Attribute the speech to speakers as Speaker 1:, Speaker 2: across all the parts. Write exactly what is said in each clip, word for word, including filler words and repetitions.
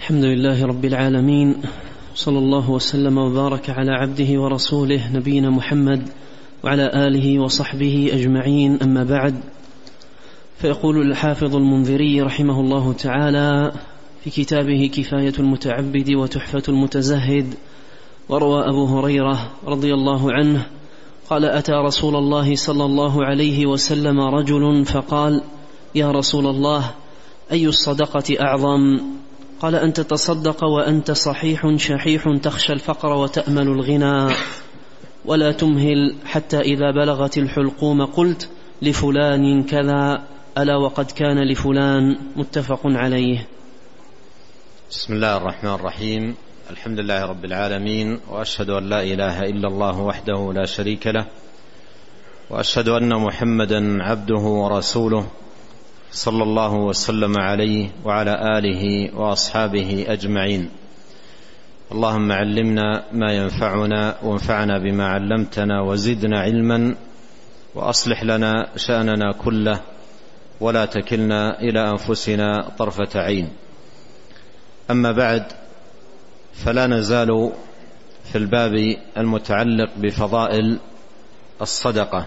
Speaker 1: الحمد لله رب العالمين، صلى الله وسلم وبارك على عبده ورسوله نبينا محمد وعلى آله وصحبه أجمعين، أما بعد. فيقول الحافظ المنذري رحمه الله تعالى في كتابه كفاية المتعبد وتحفة المتزهد: وروى أبو هريرة رضي الله عنه قال: أتى رسول الله صلى الله عليه وسلم رجل فقال: يا رسول الله، أي الصدقة أعظم؟ قال: أن تتصدق وأنت صحيح شحيح تخشى الفقر وتأمل الغنى، ولا تمهل حتى إذا بلغت الحلقوم قلت لفلان كذا، ألا وقد كان لفلان. متفق عليه.
Speaker 2: بسم الله الرحمن الرحيم. الحمد لله رب العالمين، وأشهد أن لا إله إلا الله وحده لا شريك له، وأشهد أن محمدا عبده ورسوله صلى الله وسلم عليه وعلى آله وأصحابه أجمعين. اللهم علمنا ما ينفعنا وانفعنا بما علمتنا وزدنا علما، وأصلح لنا شأننا كله ولا تكلنا إلى أنفسنا طرفة عين. أما بعد، فلا نزال في الباب المتعلق بفضائل الصدقة.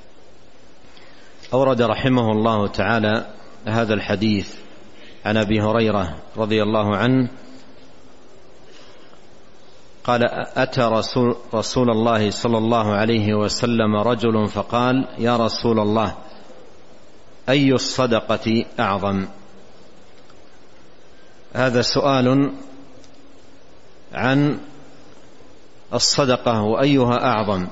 Speaker 2: أورد رحمه الله تعالى هذا الحديث عن أبي هريرة رضي الله عنه قال: أتى رسول, رسول الله صلى الله عليه وسلم رجل فقال: يا رسول الله، أي الصدقة أعظم؟ هذا سؤال عن الصدقة وأيها أعظم.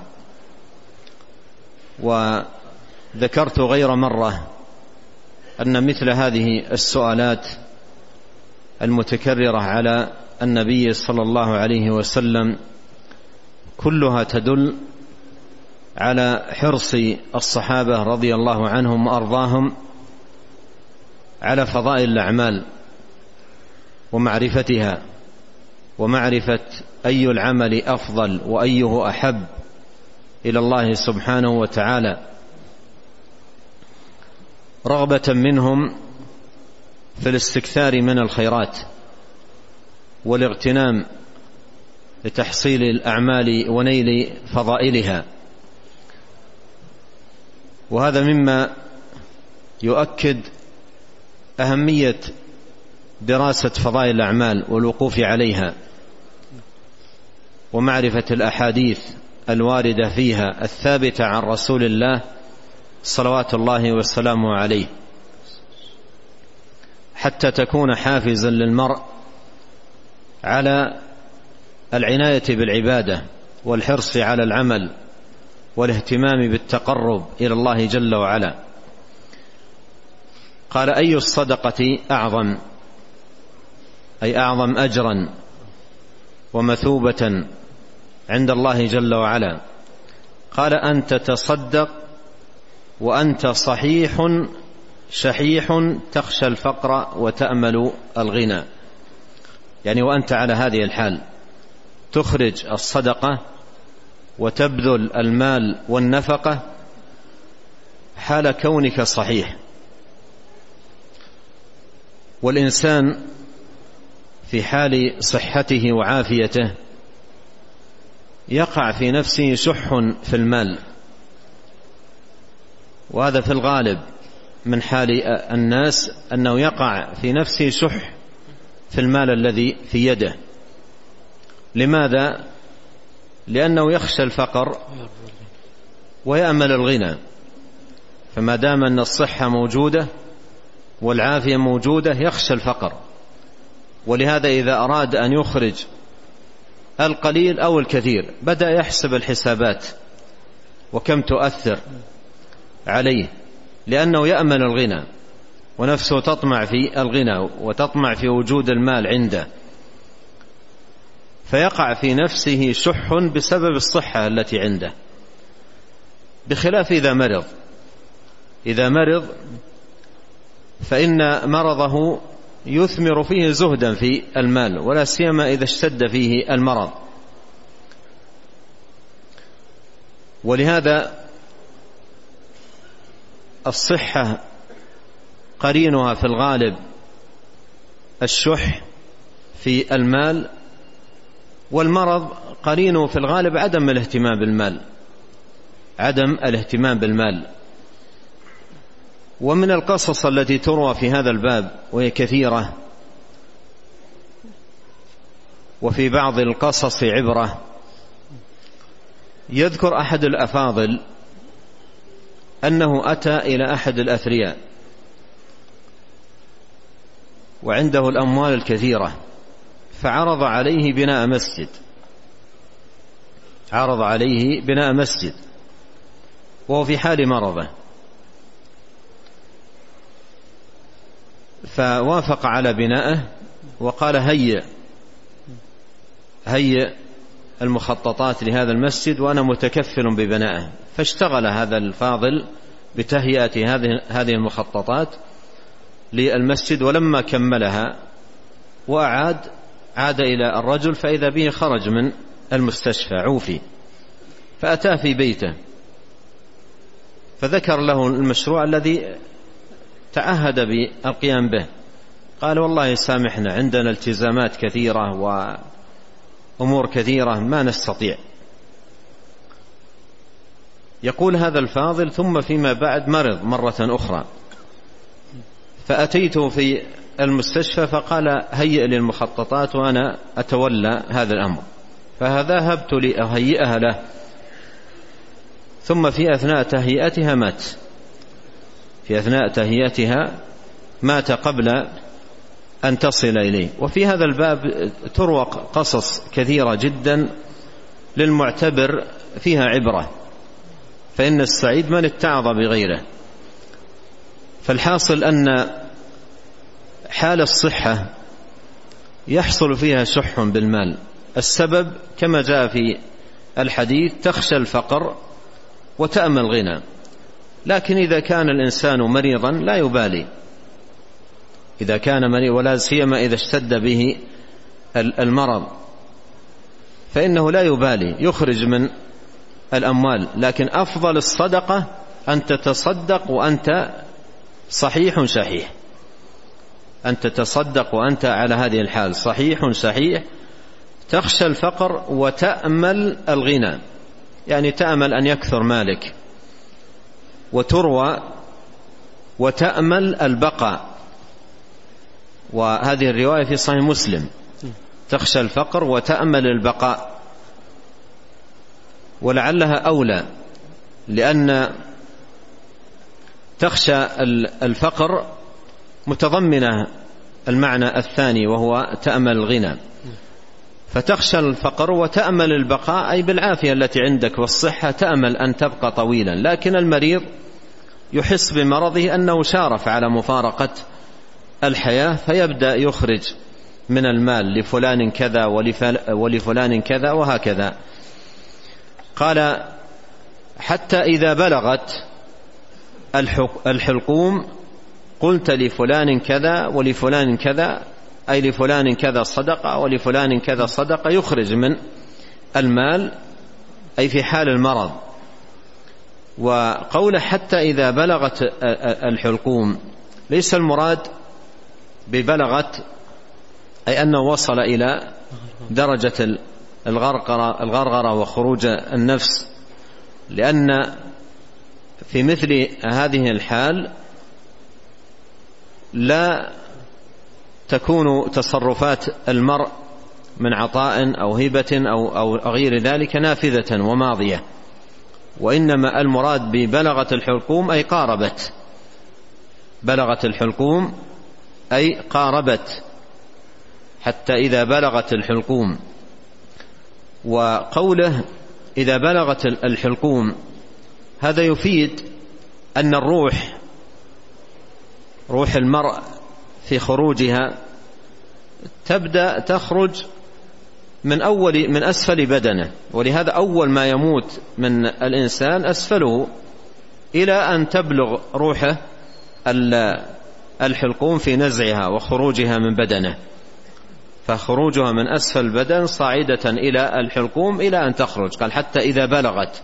Speaker 2: وذكرت غير مرة أن مثل هذه السؤالات المتكررة على النبي صلى الله عليه وسلم كلها تدل على حرص الصحابة رضي الله عنهم وأرضاهم على فضائل الأعمال ومعرفتها، ومعرفة أي العمل أفضل وأيه أحب إلى الله سبحانه وتعالى، رغبة منهم في الاستكثار من الخيرات والاغتنام لتحصيل الأعمال ونيل فضائلها. وهذا مما يؤكد أهمية دراسة فضائل الأعمال والوقوف عليها، ومعرفة الأحاديث الواردة فيها الثابتة عن رسول الله صلوات الله وسلامه عليه، حتى تكون حافزا للمرء على العناية بالعبادة والحرص على العمل والاهتمام بالتقرب إلى الله جل وعلا. قال: أي الصدقة أعظم؟ أي أعظم أجرا ومثوبة عند الله جل وعلا. قال: أن تتصدق وأنت صحيح شحيح تخشى الفقر وتأمل الغنى، يعني وأنت على هذه الحال تخرج الصدقة وتبذل المال والنفقة حال كونك صحيح. والإنسان في حال صحته وعافيته يقع في نفسه شح في المال، وهذا في الغالب من حال الناس أنه يقع في نفسه شح في المال الذي في يده. لماذا؟ لأنه يخشى الفقر ويأمل الغنى. فما دام أن الصحة موجودة والعافية موجودة يخشى الفقر، ولهذا إذا أراد أن يخرج القليل أو الكثير بدأ يحسب الحسابات وكم تؤثر عليه، لأنه يأمل الغنى ونفسه تطمع في الغنى وتطمع في وجود المال عنده، فيقع في نفسه شح بسبب الصحة التي عنده، بخلاف إذا مرض. إذا مرض فإن مرضه يثمر فيه زهدا في المال، ولا سيما إذا اشتد فيه المرض. ولهذا الصحة قرينها في الغالب الشح، في المال، والمرض قرينه في الغالب عدم الاهتمام بالمال عدم الاهتمام بالمال. ومن القصص التي تروى في هذا الباب وهي كثيرة، وفي بعض القصص عبرة. يذكر أحد الأفاضل أنه أتى إلى أحد الأثرياء وعنده الأموال الكثيرة، فعرض عليه بناء مسجد عرض عليه بناء مسجد وهو في حال مرضه، فوافق على بنائه وقال هيئ هيئ المخططات لهذا المسجد وأنا متكفل ببنائه. فاشتغل هذا الفاضل بتهيئة هذه المخططات للمسجد، ولما كملها وأعاد عاد إلى الرجل فإذا به خرج من المستشفى عوفي، فأتاه في بيته فذكر له المشروع الذي تعهد بالقيام به. قال والله سامحنا، عندنا التزامات كثيرة وأمور كثيرة ما نستطيع. يقول هذا الفاضل ثم فيما بعد مرض مرة أخرى، فأتيته في المستشفى فقال هيئ لي المخططات وأنا أتولى هذا الأمر، فذهبت لأهيئها له، ثم في أثناء تهيئتها مات في أثناء تهيئتها مات قبل أن تصل إليه. وفي هذا الباب تروى قصص كثيرة جدا للمعتبر فيها عبرة، فإن السعيد من اتعظ بغيره. فالحاصل أن حال الصحة يحصل فيها شح بالمال. السبب كما جاء في الحديث تخشى الفقر وتأمل غنى، لكن إذا كان الإنسان مريضا لا يبالي، إذا كان مريض ولا سيما إذا اشتد به المرض فإنه لا يبالي يخرج من الأموال. لكن أفضل الصدقة أن تتصدق وأنت صحيح شحيح أن تتصدق وأنت على هذه الحال صحيح شحيح، تخشى الفقر وتأمل الغنى، يعني تأمل أن يكثر مالك، وتروى وتأمل البقاء، وهذه الرواية في صحيح مسلم، تخشى الفقر وتأمل البقاء، ولعلها أولى، لأن تخشى الفقر متضمنة المعنى الثاني وهو تأمل الغنى، فتخشى الفقر وتأمل البقاء أي بالعافية التي عندك والصحة تأمل أن تبقى طويلا. لكن المريض يحس بمرضه أنه شارف على مفارقة الحياة، فيبدأ يخرج من المال لفلان كذا ولفلان كذا وهكذا. قال حتى إذا بلغت الحلقوم قلت لفلان كذا ولفلان كذا، أي لفلان كذا صدقة ولفلان كذا صدقة، يخرج من المال أي في حال المرض. وقوله حتى إذا بلغت الحلقوم ليس المراد ببلغت أي أنه وصل إلى درجة الغرغرة, الغرغرة وخروج النفس، لأن في مثل هذه الحال لا تكون تصرفات المرء من عطاء أو هبة أو, أو غير ذلك نافذة وماضية، وإنما المراد ببلغت الحلقوم أي قاربت، بلغت الحلقوم أي قاربت، حتى إذا بلغت الحلقوم. وقوله إذا بلغت الحلقوم هذا يفيد أن الروح روح المرء في خروجها تبدأ تخرج من أول من أسفل بدنه، ولهذا أول ما يموت من الإنسان أسفله إلى أن تبلغ روحه الحلقوم في نزعها وخروجها من بدنه، فخروجها من أسفل البدن صاعدة إلى الحلقوم إلى أن تخرج. قال حتى إذا بلغت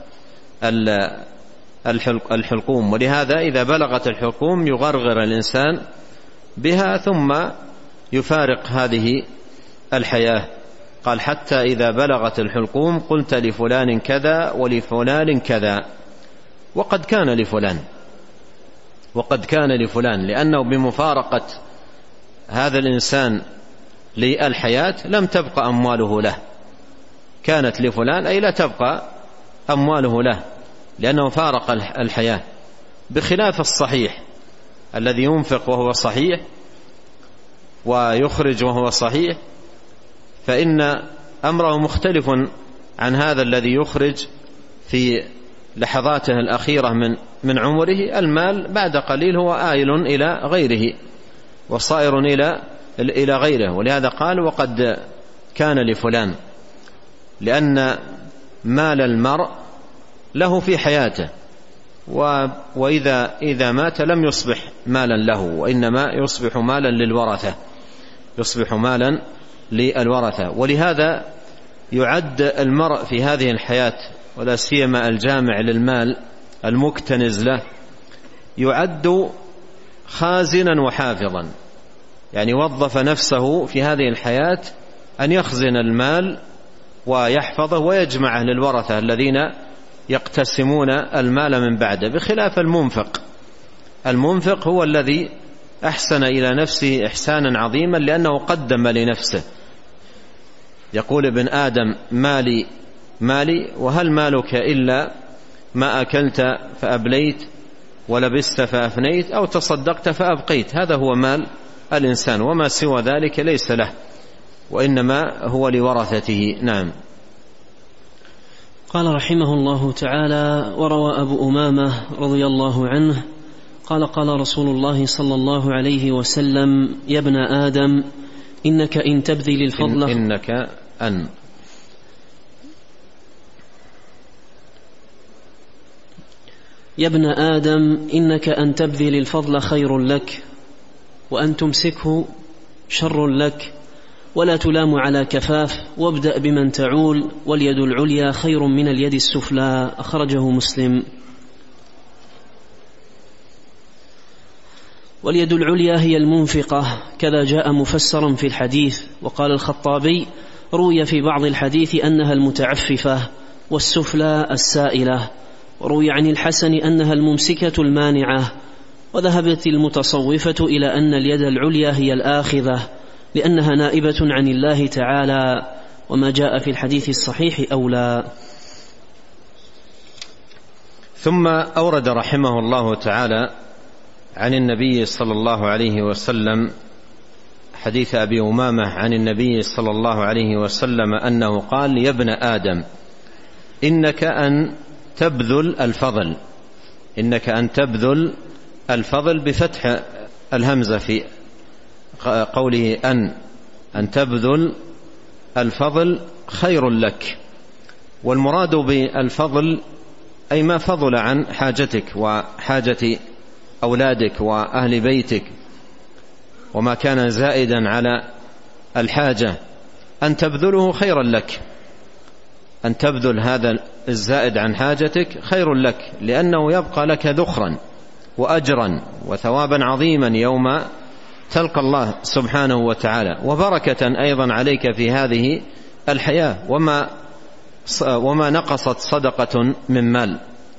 Speaker 2: الحلقوم، ولهذا إذا بلغت الحلقوم يغرغر الإنسان بها ثم يفارق هذه الحياة. قال حتى إذا بلغت الحلقوم قلت لفلان كذا ولفلان كذا، وقد كان لفلان وقد كان لفلان لأنه بمفارقة هذا الإنسان للحياة لم تبقى أمواله له، كانت لفلان أي لا تبقى أمواله له لأنه فارق الحياة، بخلاف الصحيح الذي ينفق وهو صحيح ويخرج وهو صحيح، فإن أمره مختلف عن هذا الذي يخرج في لحظاته الأخيرة من من عمره. المال بعد قليل هو آيل إلى غيره وصائر إلى إلى غيره، ولهذا قال وقد كان لفلان، لأن مال المرء له في حياته، وإذا إذا مات لم يصبح مالا له، وإنما يصبح مالا للورثة يصبح مالا للورثة. ولهذا يعد المرء في هذه الحياة، ولا سيما الجامع للمال المكتنز له، يعد خازنا وحافظا، يعني وظف نفسه في هذه الحياة أن يخزن المال ويحفظه ويجمعه للورثة الذين يقتسمون المال من بعده، بخلاف المنفق. المنفق هو الذي أحسن إلى نفسه إحسانا عظيما لأنه قدم لنفسه. يقول ابن آدم مالي مالي، وهل مالك إلا ما أكلت فأبليت ولبست فأفنيت أو تصدقت فأبقيت. هذا هو مال الإنسان، وما سوى ذلك ليس له، وإنما هو لورثته. نعم.
Speaker 1: قال رحمه الله تعالى: وروى أبو أمامة رضي الله عنه قال قال رسول الله صلى الله عليه وسلم: يا ابن آدم إنك إن تبذل الفضل
Speaker 2: إن إنك أن
Speaker 1: يا ابن آدم إنك أن تبذل الفضل خير لك، وأن تمسكه شر لك، ولا تلام على كفاف، وابدأ بمن تعول، واليد العليا خير من اليد السفلى. أخرجه مسلم. واليد العليا هي المنفقة، كذا جاء مفسرا في الحديث. وقال الخطابي: روي في بعض الحديث أنها المتعففة، والسفلى السائلة، وروي عن الحسن أنها الممسكة المانعة. وذهبت المتصوفة إلى أن اليد العليا هي الآخذة، لأنها نائبة عن الله تعالى، وما جاء في الحديث الصحيح أولى.
Speaker 2: ثم أورد رحمه الله تعالى عن النبي صلى الله عليه وسلم حديث أبي أمامة عن النبي صلى الله عليه وسلم أنه قال: يا ابن آدم إنك أن تبذل الفضل إنك أن تبذل الفضل بفتح الهمزة في قوله أن أن تبذل الفضل خير لك. والمراد بالفضل أي ما فضل عن حاجتك وحاجة أولادك وأهل بيتك، وما كان زائدا على الحاجة أن تبذله خيرا لك. أن تبذل هذا الزائد عن حاجتك خير لك، لأنه يبقى لك ذخرا وأجرا وثوابا عظيما يوم تلقى الله سبحانه وتعالى، وبركة أيضا عليك في هذه الحياة، وما وما نقصت صدقة من مال.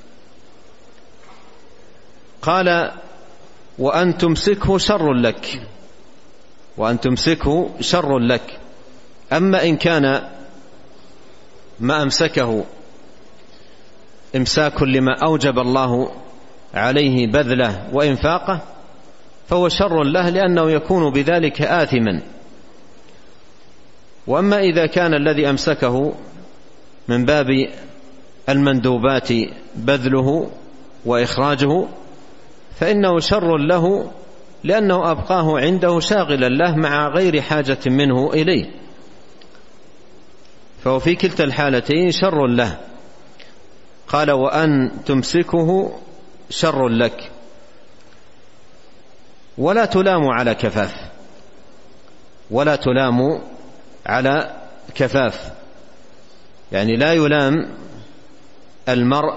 Speaker 2: قال: وأن تمسكه شر لك وأن تمسكه شر لك. أما إن كان ما أمسكه إمساك لما أوجب الله عليه بذله وإنفاقه فهو شر له، لأنه يكون بذلك آثما. وأما إذا كان الذي أمسكه من باب المندوبات بذله وإخراجه فإنه شر له، لأنه أبقاه عنده شاغلا له مع غير حاجة منه إليه، فهو في كلتا الحالتين شر له. قال: وأن تمسكه شر لك، ولا تلام على كفاف ولا تلام على كفاف يعني لا يلام المرء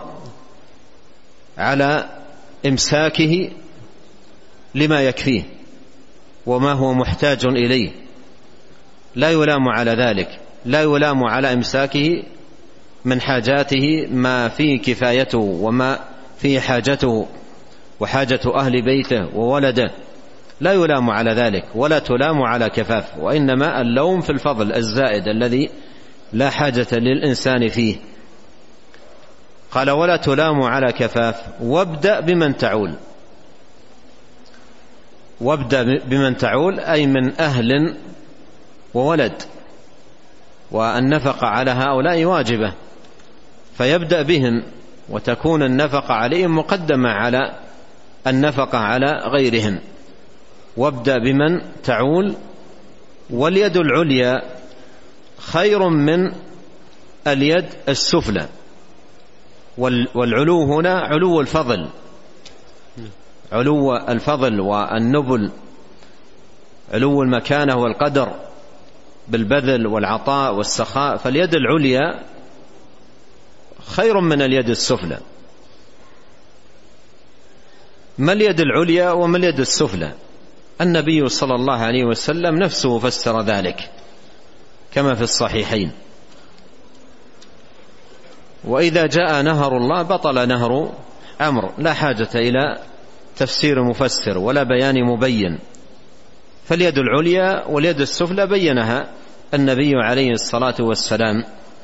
Speaker 2: على إمساكه لما يكفيه وما هو محتاج إليه، لا يلام على ذلك، لا يلام على إمساكه من حاجاته ما فيه كفايته وما فيه حاجته وحاجة أهل بيته وولده، لا يلام على ذلك ولا تلام على كفاف، وإنما اللوم في الفضل الزائد الذي لا حاجة للإنسان فيه. قال ولا تلام على كفاف وابدأ بمن تعول. وابدأ بمن تعول أي من أهل وولد، والنفقة على هؤلاء واجبة، فيبدأ بهم وتكون النفقة عليهم مقدمة على النفقة على غيرهم. وابدأ بمن تعول. واليد العليا خير من اليد السفلى، والعلو هنا علو الفضل، علو الفضل والنبل، علو المكانة والقدر بالبذل والعطاء والسخاء، فاليد العليا خير من اليد السفلى. ما اليد العليا وما اليد السفلى؟ النبي صلى الله عليه وسلم نفسه فسر ذلك كما في الصحيحين: وإذا جاء نهر الله بطل نهر عمرو. لا حاجة إلى تفسير مفسر ولا بيان مبين، فاليد العليا واليد السفلى بينها النبي عليه الصلاة والسلام،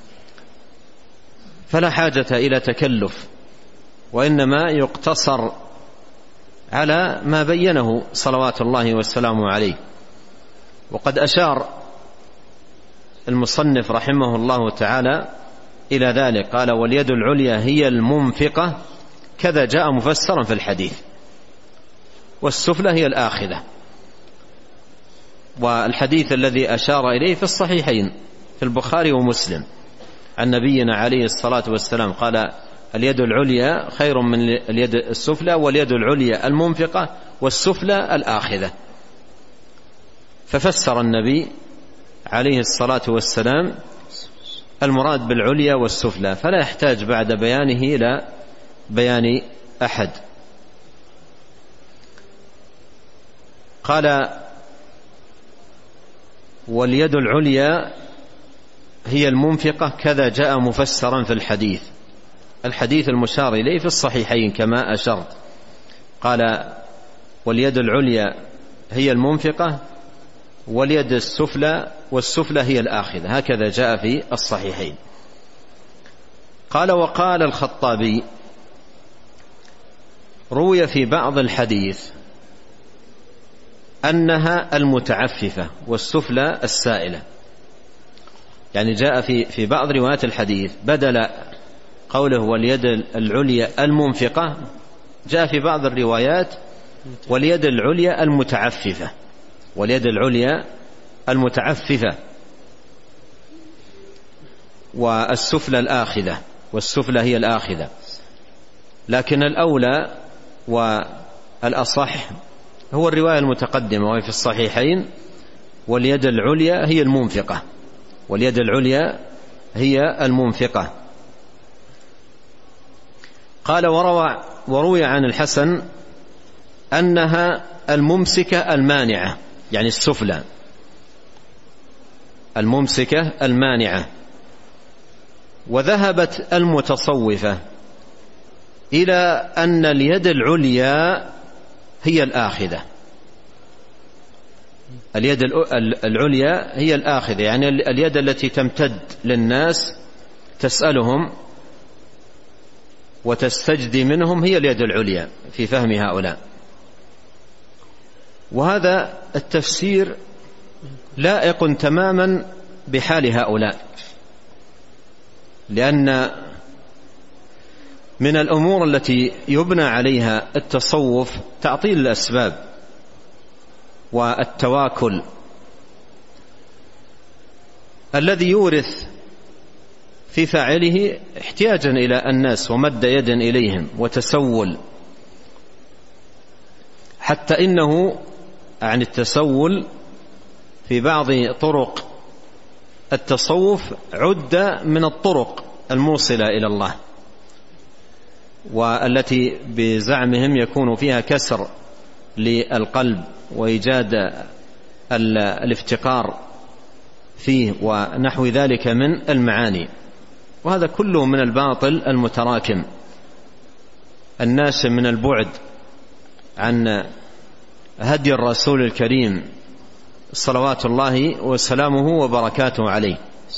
Speaker 2: فلا حاجة إلى تكلف، وإنما يقتصر على ما بينه صلوات الله والسلام عليه. وقد أشار المصنف رحمه الله تعالى إلى ذلك، قال واليد العليا هي المنفقة، كذا جاء مفسرا في الحديث، والسفلى هي الآخذة. والحديث الذي أشار إليه في الصحيحين في البخاري ومسلم عن نبينا عليه الصلاة والسلام قال اليد العليا خير من اليد السفلى، واليد العليا المنفقة والسفلى الآخذة. ففسر النبي عليه الصلاة والسلام المراد بالعليا والسفلى، فلا يحتاج بعد بيانه إلى بيان أحد. قال واليد العليا هي المنفقة، كذا جاء مفسرا في الحديث. الحديث المشار إليه في الصحيحين كما أشرت، قال واليد العليا هي المنفقة واليد السفلى والسفلى هي الآخذة، هكذا جاء في الصحيحين. قال وقال الخطابي روي في بعض الحديث أنها المتعففة والسفلى السائلة، يعني جاء في في بعض روايات الحديث بدل قوله واليد العليا المنفقة جاء في بعض الروايات واليد العليا المتعففة، واليد العليا المتعففة والسفلى الآخذة، والسفلى هي الآخذة. لكن الأولى والأصح هو الرواية المتقدمة وهي في الصحيحين واليد العليا هي المنفقة، واليد العليا هي المنفقة. قال وروى وروي عن الحسن أنها الممسكة المانعة، يعني السفلى الممسكة المانعة. وذهبت المتصوفة إلى أن اليد العليا هي الآخذة، اليد العليا هي الآخذة، يعني اليد التي تمتد للناس تسألهم وتستجدي منهم هي اليد العليا في فهم هؤلاء. وهذا التفسير لائق تماما بحال هؤلاء، لأن من الأمور التي يبنى عليها التصوف تعطيل الأسباب والتواكل الذي يورث في فاعله احتياجا إلى الناس ومد يد إليهم وتسول، حتى إنه عن التسول في بعض طرق التصوف عد من الطرق الموصلة إلى الله، والتي بزعمهم يكون فيها كسر للقلب وإيجاد الافتقار فيه ونحو ذلك من المعاني، وهذا كله من الباطل المتراكم الناس من البعد عن هدي الرسول الكريم صلوات الله وسلامه وبركاته عليه.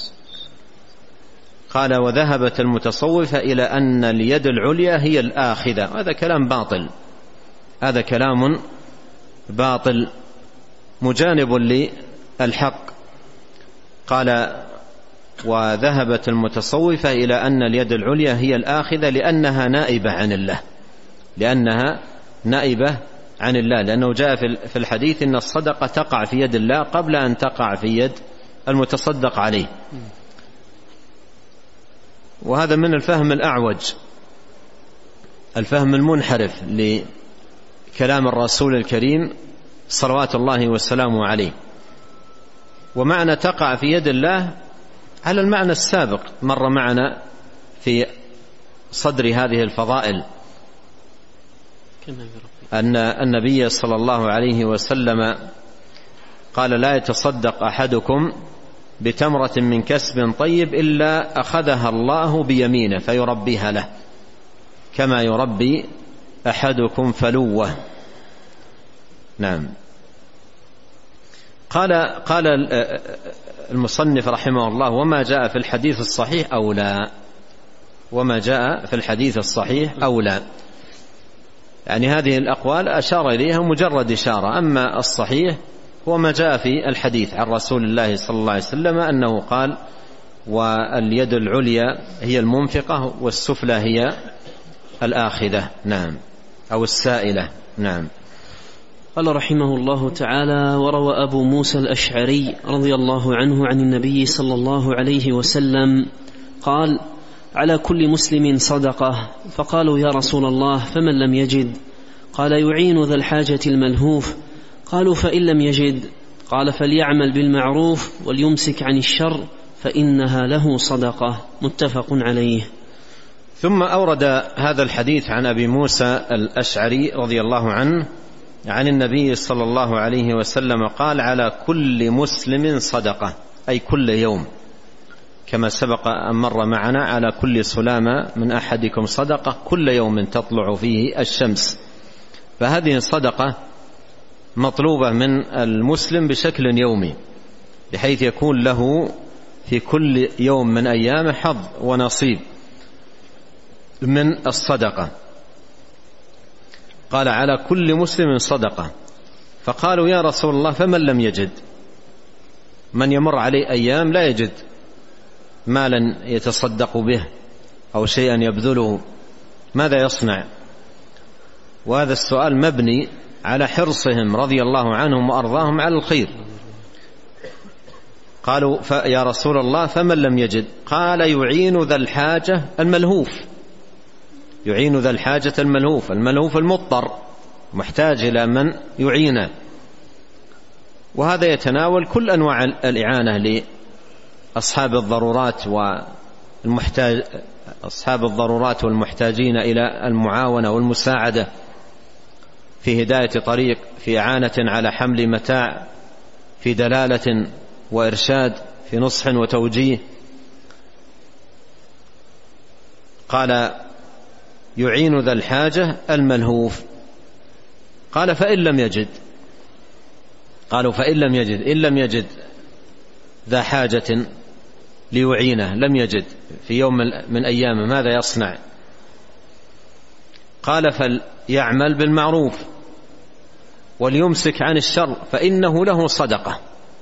Speaker 2: قال: وذهبت المتصوفة إلى أن اليد العليا هي الآخذة. هذا كلام باطل، هذا كلام باطل مجانب للحق. قال: وذهبت المتصوفة إلى أن اليد العليا هي الآخذة لأنها نائبة عن الله، لأنها نائبة عن الله، لأنه جاء في الحديث إن الصدقة تقع في يد الله قبل أن تقع في يد المتصدق عليه. وهذا من الفهم الأعوج، الفهم المنحرف لكلام الرسول الكريم صلوات الله وسلامه عليه. ومعنى تقع في يد الله على المعنى السابق مر معنا في صدر هذه الفضائل، أن النبي صلى الله عليه وسلم قال: لا يتصدق أحدكم بتمرة من كسب طيب إلا أخذها الله بيمينه فيربيها له كما يربي أحدكم فلوه. نعم. قال قال المصنف رحمه الله: وما جاء في الحديث الصحيح أو لا، وما جاء في الحديث الصحيح أو لا، يعني هذه الأقوال أشار إليها مجرد إشارة. أما الصحيح هو ما جاء في الحديث عن رسول الله صلى الله عليه وسلم أنه قال: واليد العليا هي المنفقة والسفلى هي الآخذة. نعم، أو السائلة. نعم.
Speaker 1: قال رحمه الله تعالى: وروى أبو موسى الأشعري رضي الله عنه عن النبي صلى الله عليه وسلم قال: على كل مسلم صدقة. فقالوا: يا رسول الله فمن لم يجد؟ قال: يعين ذا الحاجة الملهوف. قالوا: فإن لم يجد؟ قال: فليعمل بالمعروف وليمسك عن الشر فإنها له صدقة. متفق عليه.
Speaker 2: ثم أورد هذا الحديث عن أبي موسى الأشعري رضي الله عنه عن النبي صلى الله عليه وسلم قال: على كل مسلم صدقة، أي كل يوم، كما سبق أن مر معنا: على كل سلامة من أحدكم صدقة كل يوم تطلع فيه الشمس. فهذه الصدقة مطلوبة من المسلم بشكل يومي، بحيث يكون له في كل يوم من أيامه حظ ونصيب من الصدقة. قال: على كل مسلم صدقة. فقالوا: يا رسول الله فمن لم يجد؟ من يمر عليه أيام لا يجد مالا يتصدق به أو شيئا يبذله، ماذا يصنع؟ وهذا السؤال مبني على حرصهم رضي الله عنهم وأرضاهم على الخير. قالوا: يا رسول الله فمن لم يجد؟ قال: يعين ذا الحاجة الملهوف. يعين ذا الحاجة الملهوف، الملهوف المضطر محتاج إلى من يعينه. وهذا يتناول كل أنواع الإعانة لأصحاب الضرورات والمحتاج أصحاب الضرورات والمحتاجين إلى المعاونة والمساعدة في هداية طريق، في إعانة على حمل متاع، في دلالة وإرشاد، في نصح وتوجيه. قال: يعين ذا الحاجة الملهوف. قال: فإن لم يجد؟ قالوا: فإن لم يجد، إن لم يجد ذا حاجة ليعينه، لم يجد في يوم من أيامه، ماذا يصنع؟ قال: فليعمل بالمعروف وليمسك عن الشر فإنه له صدقة.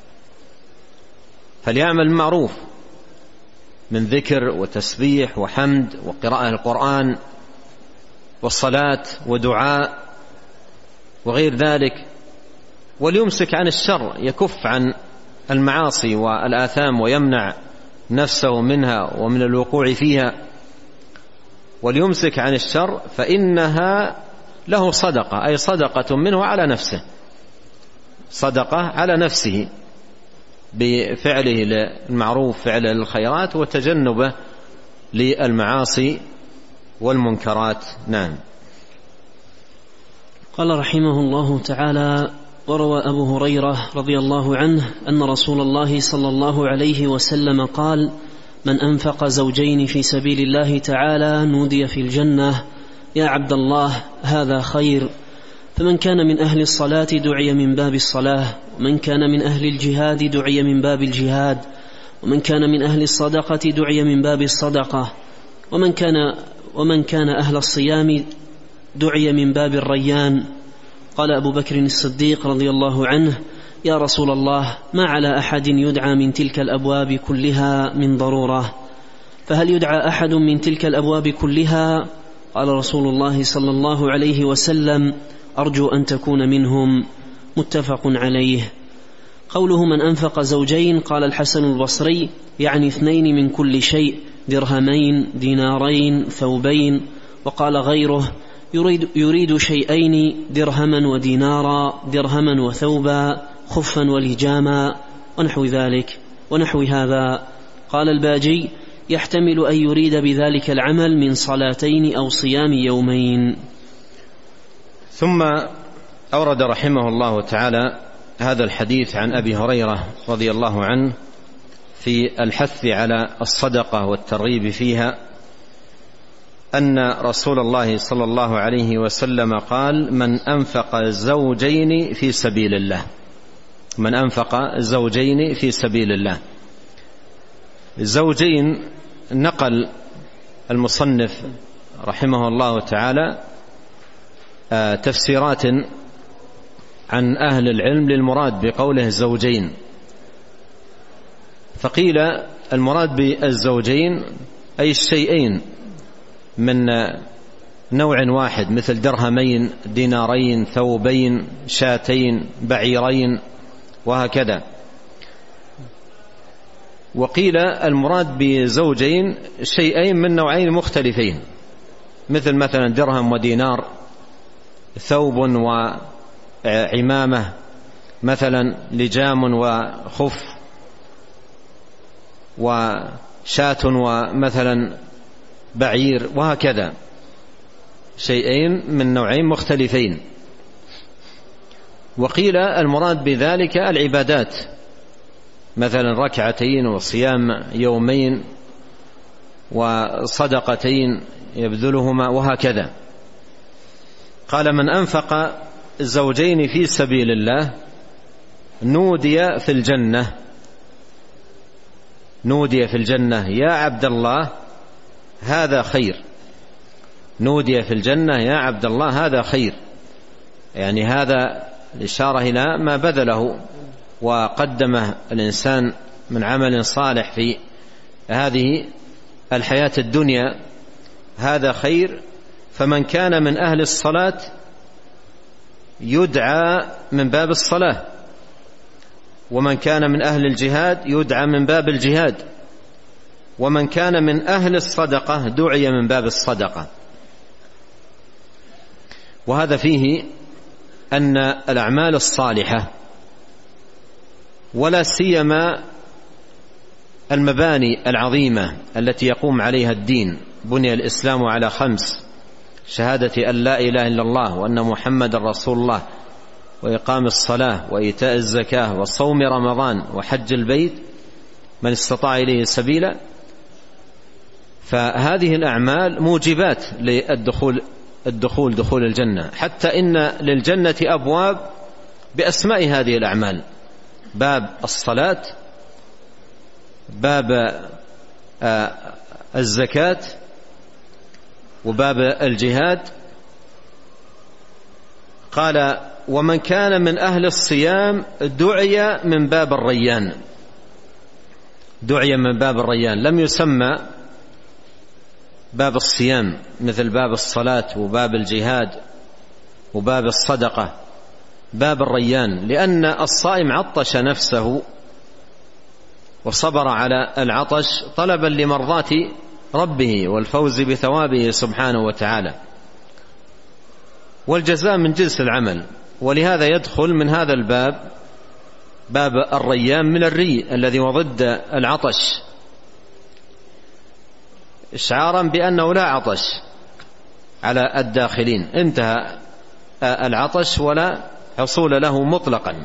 Speaker 2: فليعمل بالمعروف من ذكر وتسبيح وحمد وقراءة القرآن والصلاة ودعاء وغير ذلك، وليمسك عن الشر، يكف عن المعاصي والآثام ويمنع نفسه منها ومن الوقوع فيها. وليمسك عن الشر فإنها له صدقة، أي صدقة منه على نفسه، صدقة على نفسه بفعله المعروف، فعله للخيرات، وتجنبه للمعاصي والمنكرات. نعم.
Speaker 1: قال رحمه الله تعالى: وروى أبو هريرة رضي الله عنه أن رسول الله صلى الله عليه وسلم قال: من أنفق زوجين في سبيل الله تعالى نودي في الجنة: يا عبد الله هذا خير. فمن كان من أهل الصلاة دعي من باب الصلاة، ومن كان من أهل الجهاد دعي من باب الجهاد، ومن كان من أهل الصدقة دعي من باب الصدقة، ومن كان, ومن كان أهل الصيام دعي من باب الريان. قال أبو بكر الصديق رضي الله عنه: يا رسول الله، ما على أحد يدعى من تلك الأبواب كلها من ضرورة، فهل يدعى أحد من تلك الأبواب كلها؟ قال رسول الله صلى الله عليه وسلم: أرجو أن تكون منهم. متفق عليه. قوله من أنفق زوجين، قال الحسن البصري: يعني اثنين من كل شيء، درهمين، دينارين، ثوبين. وقال غيره: يريد, يريد شيئين، درهما ودينارا، درهما وثوبا، خفا ولجاما، ونحو ذلك ونحو هذا. قال الباجي: يحتمل أن يريد بذلك العمل من صلاتين أو صيام يومين.
Speaker 2: ثم أورد رحمه الله تعالى هذا الحديث عن أبي هريرة رضي الله عنه في الحث على الصدقة والترغيب فيها، أن رسول الله صلى الله عليه وسلم قال: من أنفق زوجين في سبيل الله، من أنفق زوجين في سبيل الله. الزوجين نقل المصنف رحمه الله تعالى تفسيرات عن أهل العلم للمراد بقوله زوجين، فقيل المراد بالزوجين أي الشيئين من نوع واحد، مثل درهمين، دينارين، ثوبين، شاتين، بعيرين، وهكذا. وقيل المراد بزوجين شيئين من نوعين مختلفين، مثل مثلا درهم ودينار، ثوب وعمامة، مثلا لجام وخف، وشاة ومثلا بعير، وهكذا، شيئين من نوعين مختلفين. وقيل المراد بذلك العبادات، مثلا ركعتين وصيام يومين وصدقتين يبذلهما، وهكذا. قال: من أنفق الزوجين في سبيل الله نودي في الجنة، نودي في الجنة يا عبد الله هذا خير، نودي في الجنة يا عبد الله هذا خير، يعني هذا الإشارة إلى ما بذله وقدمه الإنسان من عمل صالح في هذه الحياة الدنيا، هذا خير. فمن كان من أهل الصلاة يدعى من باب الصلاة، ومن كان من أهل الجهاد يدعى من باب الجهاد، ومن كان من أهل الصدقة دعي من باب الصدقة. وهذا فيه أن الأعمال الصالحة، ولا سيما المباني العظيمة التي يقوم عليها الدين، بني الإسلام على خمس: شهادة أن لا إله إلا الله وأن محمد رسول الله، وإقام الصلاة، وإيتاء الزكاة، وصوم رمضان، وحج البيت من استطاع إليه سبيلا. فهذه الأعمال موجبات للدخول الدخول دخول الجنة، حتى إن للجنة أبواب بأسماء هذه الأعمال: باب الصلاة، باب الزكاة، وباب الجهاد. قال: ومن كان من أهل الصيام دعي من باب الريان، دعي من باب الريان، لم يسمى باب الصيام مثل باب الصلاة وباب الجهاد وباب الصدقة، باب الريان، لأن الصائم عطش نفسه وصبر على العطش طلبا لمرضاة ربه والفوز بثوابه سبحانه وتعالى، والجزاء من جنس العمل. ولهذا يدخل من هذا الباب باب الريان من الري الذي وضد العطش، إشعارا بأنه لا عطش على الداخلين، انتهى العطش ولا حصول له مطلقا.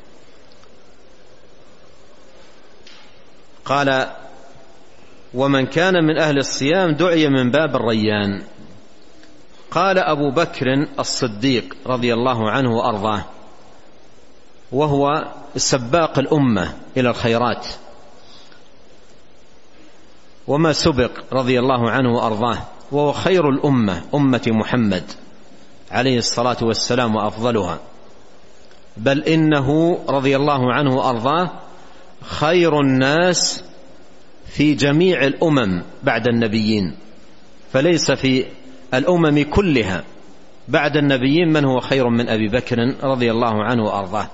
Speaker 2: قال: ومن كان من أهل الصيام دعي من باب الريان. قال أبو بكر الصديق رضي الله عنه وأرضاه، وهو سباق الأمة إلى الخيرات وما سبق رضي الله عنه وأرضاه، وهو خير الأمة، أمة محمد عليه الصلاة والسلام وأفضلها، بل إنه رضي الله عنه وأرضاه خير الناس في جميع الأمم بعد النبيين، فليس في الأمم كلها بعد النبيين من هو خير من أبي بكر رضي الله عنه وأرضاه.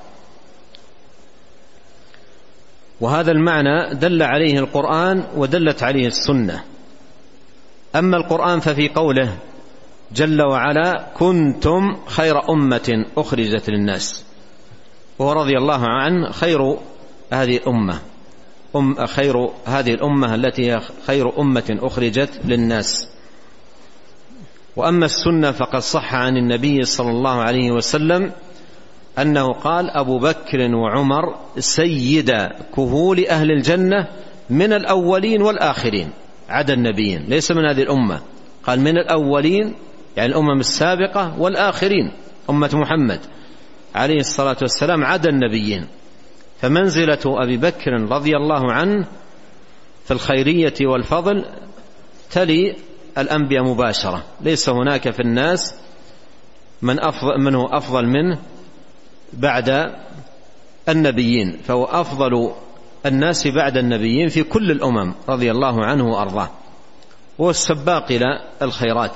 Speaker 2: وهذا المعنى دل عليه القرآن ودلت عليه السنة. أما القرآن ففي قوله جل وعلا: كنتم خير أمة أخرجت للناس، وهو رضي الله عنه خير هذه الأمة، أم خير هذه الأمة التي هي خير أمة أخرجت للناس. وأما السنة فقد صح عن النبي صلى الله عليه وسلم أنه قال: أبو بكر وعمر سيد كهول أهل الجنة من الأولين والآخرين، عدا النبيين، ليس من هذه الأمة، قال من الأولين يعني الأمم السابقة، والآخرين أمة محمد عليه الصلاة والسلام عدا النبيين. فمنزلة أبي بكر رضي الله عنه في الخيرية والفضل تلي الأنبياء مباشرة، ليس هناك في الناس من أفضل منه أفضل منه بعد النبيين، فهو أفضل الناس بعد النبيين في كل الأمم رضي الله عنه وأرضاه، هو السباق إلى الخيرات.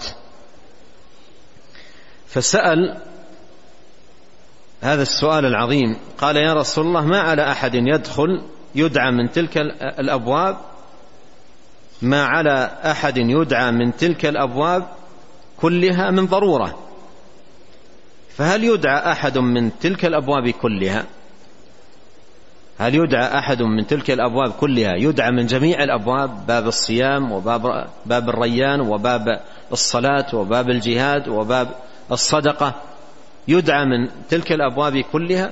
Speaker 2: فسأل هذا السؤال العظيم، قال: يا رسول الله، ما على أحد يدخل يدعى من تلك الأبواب ما على أحد يدعى من تلك الأبواب كلها من ضرورة، فهل يدعى أحد من تلك الأبواب كلها؟ هل يدعى أحد من تلك الأبواب كلها؟ يدعى من جميع الأبواب، باب الصيام وباب باب الريان وباب الصلاة وباب الجهاد وباب الصدقة، يدعى من تلك الأبواب كلها؟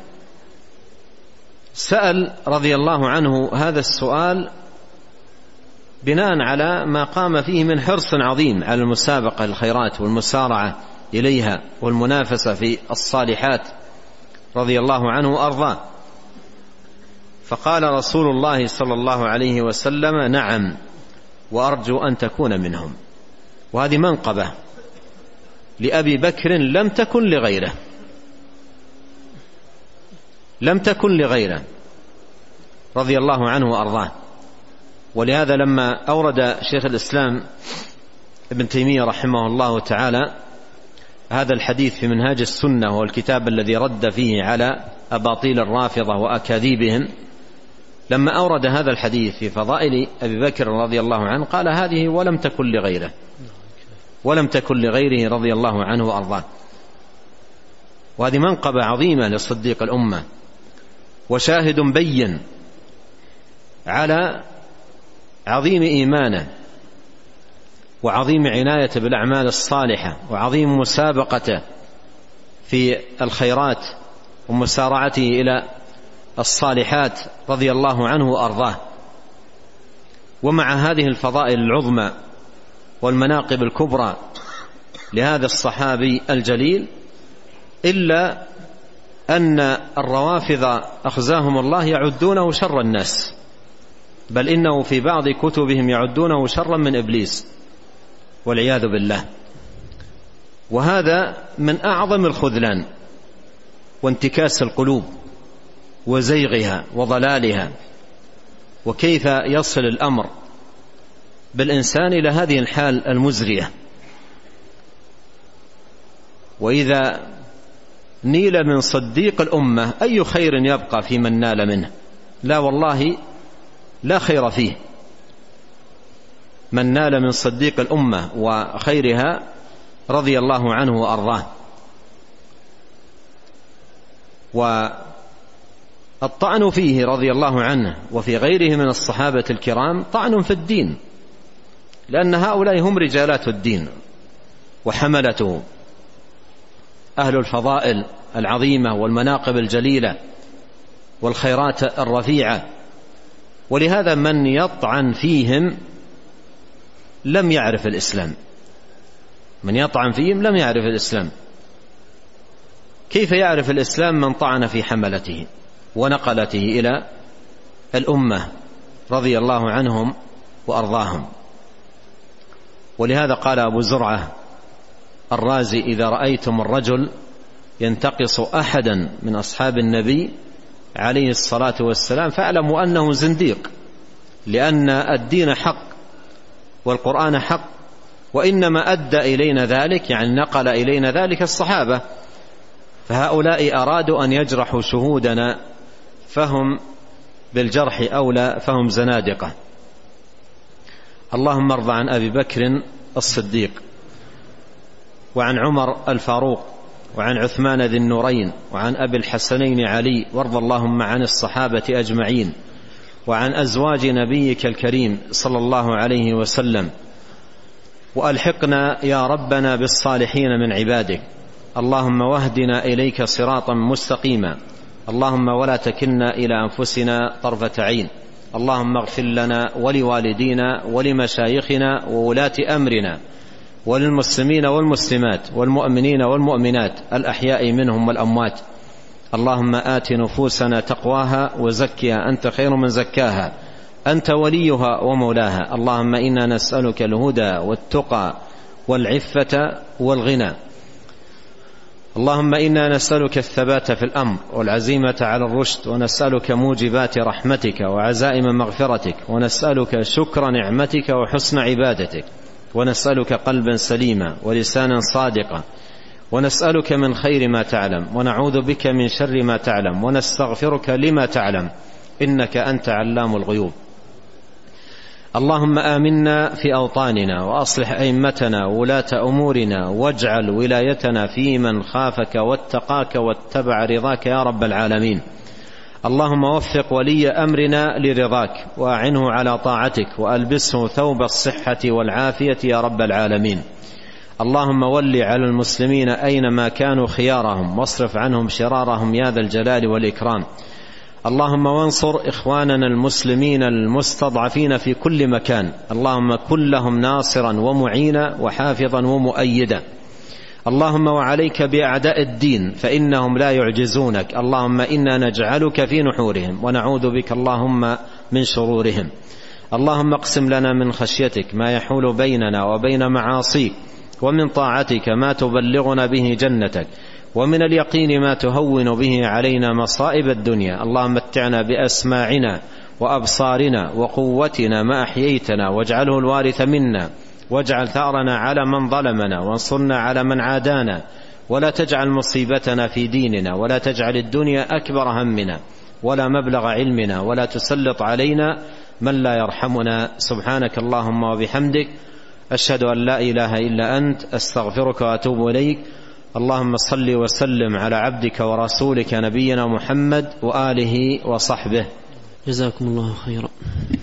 Speaker 2: سأل رضي الله عنه هذا السؤال بناء على ما قام فيه من حرص عظيم على المسابقة للخيرات والمسارعة إليها والمنافسة في الصالحات رضي الله عنه وأرضاه. فقال رسول الله صلى الله عليه وسلم: نعم، وأرجو أن تكون منهم. وهذه منقبة لأبي بكر لم تكن لغيره، لم تكن لغيره رضي الله عنه وأرضاه. ولهذا لما أورد شيخ الإسلام ابن تيمية رحمه الله تعالى هذا الحديث في منهاج السنة، وهو الكتاب الذي رد فيه على أباطيل الرافضة وأكاذيبهم، لما أورد هذا الحديث في فضائل أبي بكر رضي الله عنه قال: هذه ولم تكن لغيره، ولم تكن لغيره رضي الله عنه وأرضاه. وهذه منقبة عظيمة للصديق الأمة، وشاهد بين على عظيم إيمانه وعظيم عنايته بالأعمال الصالحة وعظيم مسابقته في الخيرات ومسارعته إلى الصالحات رضي الله عنه وأرضاه. ومع هذه الفضائل العظمى والمناقب الكبرى لهذا الصحابي الجليل، إلا أن الروافض أخزاهم الله يعدونه شر الناس، بل إنه في بعض كتبهم يعدونه شرا من إبليس والعياذ بالله. وهذا من أعظم الخذلان وانتكاس القلوب وزيغها وضلالها. وكيف يصل الأمر بالإنسان إلى هذه الحال المزرية؟ وإذا نيل من صديق الأمة أي خير يبقى في من نال منه؟ لا والله، لا خير فيه. من نال من صديق الأمة وخيرها رضي الله عنه وأرضاه. والطعن فيه رضي الله عنه وفي غيره من الصحابة الكرام طعن في الدين، لأن هؤلاء هم رجالات الدين وحملته، أهل الفضائل العظيمة والمناقب الجليلة والخيرات الرفيعة. ولهذا من يطعن فيهم لم يعرف الإسلام، من يطعن فيهم لم يعرف الإسلام. كيف يعرف الإسلام من طعن في حملته ونقلته إلى الأمة رضي الله عنهم وأرضاهم؟ ولهذا قال أبو زرعة الرازي: إذا رأيتم الرجل ينتقص أحدا من أصحاب النبي عليه الصلاة والسلام فاعلموا أنه زنديق، لأن الدين حق والقرآن حق، وإنما أدى إلينا ذلك، يعني نقل إلينا ذلك الصحابة، فهؤلاء أرادوا أن يجرحوا شهودنا فهم بالجرح أولى، فهم زنادقة. اللهم ارض عن أبي بكر الصديق وعن عمر الفاروق وعن عثمان ذي النورين وعن أبي الحسنين علي، وارض اللهم عن الصحابة أجمعين وعن أزواج نبيك الكريم صلى الله عليه وسلم، وألحقنا يا ربنا بالصالحين من عبادك. اللهم واهدنا إليك صراطا مستقيما. اللهم ولا تكلنا إلى أنفسنا طرفة عين. اللهم اغفر لنا ولوالدينا ولمشايخنا وولاة أمرنا وللمسلمين والمسلمات والمؤمنين والمؤمنات الأحياء منهم والأموات. اللهم آت نفوسنا تقواها وزكها أنت خير من زكاها، أنت وليها ومولاها. اللهم إنا نسألك الهدى والتقى والعفة والغنى. اللهم إنا نسألك الثبات في الأمر والعزيمة على الرشد، ونسألك موجبات رحمتك وعزائم مغفرتك، ونسألك شكر نعمتك وحسن عبادتك، ونسألك قلبا سليما ولسانا صادقا، ونسألك من خير ما تعلم، ونعوذ بك من شر ما تعلم، ونستغفرك لما تعلم، إنك أنت علام الغيوب. اللهم آمنا في أوطاننا وأصلح أئمتنا وولاة أمورنا، واجعل ولايتنا في من خافك واتقاك واتبع رضاك يا رب العالمين. اللهم وفق ولي أمرنا لرضاك، وأعنه على طاعتك، وألبسه ثوب الصحة والعافية يا رب العالمين. اللهم ول على المسلمين أينما كانوا خيارهم، واصرف عنهم شرارهم يا ذا الجلال والإكرام. اللهم وانصر إخواننا المسلمين المستضعفين في كل مكان، اللهم كن لهم ناصرا ومعينا وحافظا ومؤيدا. اللهم وعليك بأعداء الدين فإنهم لا يعجزونك. اللهم إنا نجعلك في نحورهم ونعوذ بك اللهم من شرورهم. اللهم اقسم لنا من خشيتك ما يحول بيننا وبين معاصيك، ومن طاعتك ما تبلغنا به جنتك، ومن اليقين ما تهون به علينا مصائب الدنيا. اللهم متعنا بأسماعنا وأبصارنا وقوتنا ما أحييتنا، واجعله الوارث منا، واجعل ثأرنا على من ظلمنا، وانصرنا على من عادانا، ولا تجعل مصيبتنا في ديننا، ولا تجعل الدنيا أكبر همنا ولا مبلغ علمنا، ولا تسلط علينا من لا يرحمنا. سبحانك اللهم وبحمدك، أشهد أن لا إله إلا أنت، أستغفرك وأتوب إليك. اللهم صل وسلم على عبدك ورسولك نبينا محمد وآله وصحبه.
Speaker 1: جزاكم الله خيرا.